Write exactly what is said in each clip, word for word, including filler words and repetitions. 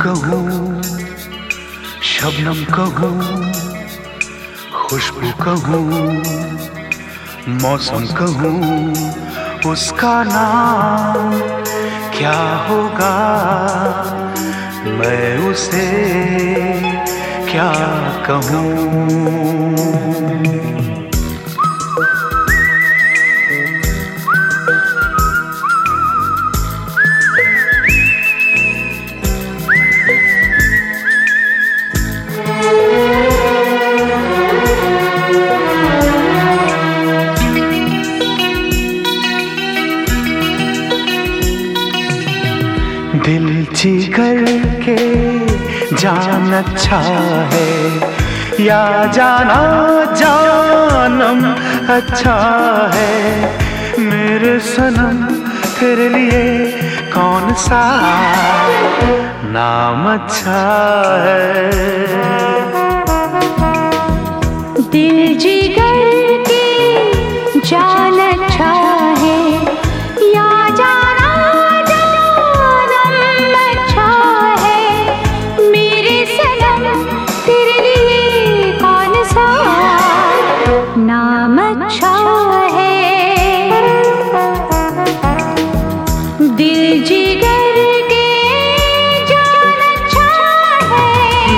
कहूँ, शबनम कहूँ, खुशबू कहूँ, मौसम कहूँ, उसका नाम क्या होगा, मैं उसे क्या कहूँ। दिल जिगर के जान अच्छा है या जाना जानम अच्छा है, मेरे सनम तेरे लिए कौन सा नाम अच्छा है। दिल जिगर के जान अच्छा है या जाना जानम अच्छा है, मेरे सनम तेरे लिए कौन सा नाम अच्छा है। दिल जिगर के जान अच्छा है।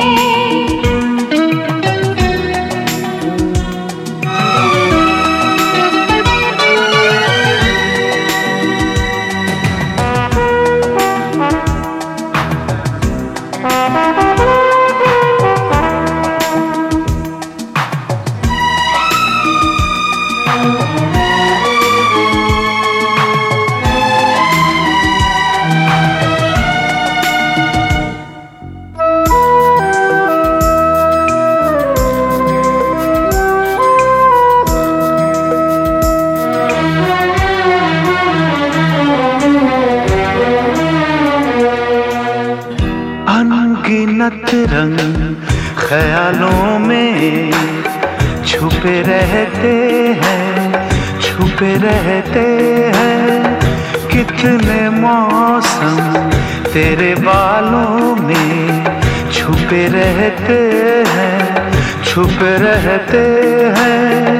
अनगिनत रंग ख्यालों में छुपे रहते हैं, छुपे रहते हैं, कितने मौसम तेरे बालों में छुपे रहते हैं, छुपे रहते हैं।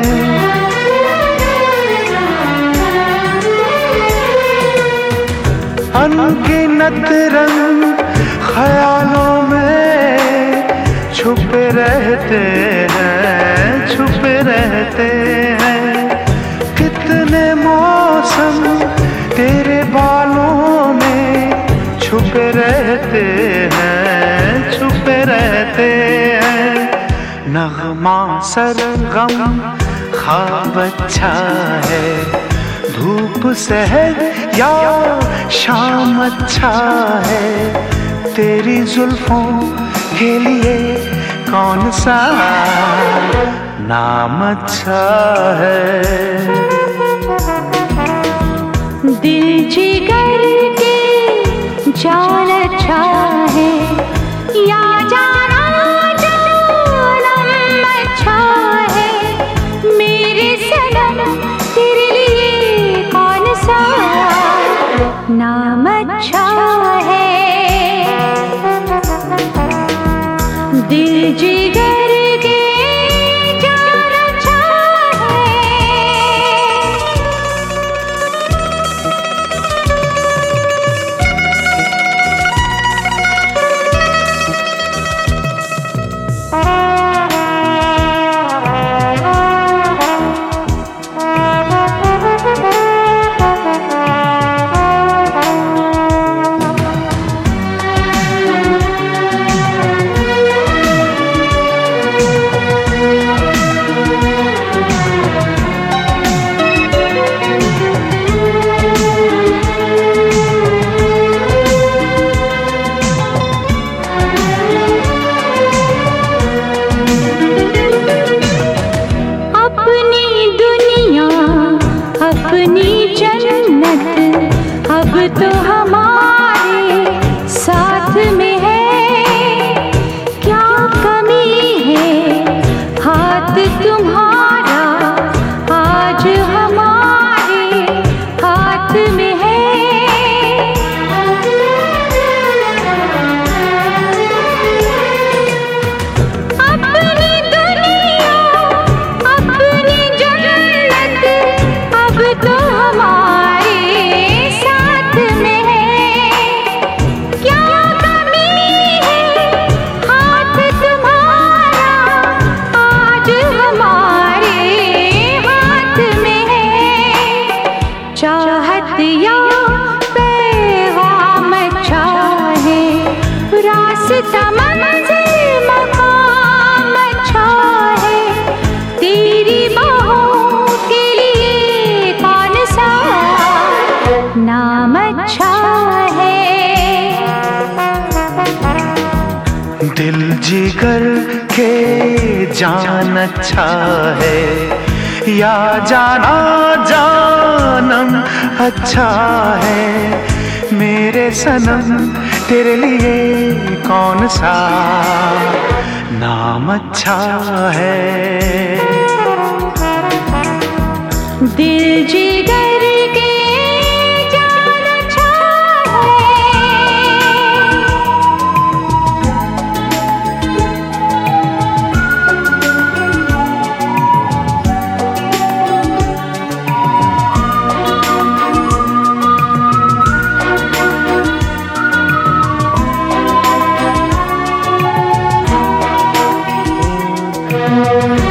अनगिनत रंग ख्यालों में छुपे रहते हैं, छुपे रहते हैं, कितने मौसम तेरे बालों में छुपे रहते हैं, छुपे रहते हैं। नगमा सरगम ख्वाब अच्छा है, धूप सहर या शाम अच्छा है, तेरी जुल्फों के लिए कौन सा नाम अच्छा है। दिल जिगर के जान अच्छा है या जाना जानम अच्छा है, मेरे सनम तेरे लिए कौन सा नाम अच्छा है। दिल जिगर के जान अच्छा है। खत या पैगाम अच्छा है, रास्ता मंजिल मकाम अच्छा है, तेरी बाहों के लिए कौन सा नाम अच्छा है। दिल जिगर के जान अच्छा है, या जाना जानम अच्छा है, मेरे सनम तेरे लिए कौन सा नाम अच्छा है। दिल जिगर के जान अच्छा है।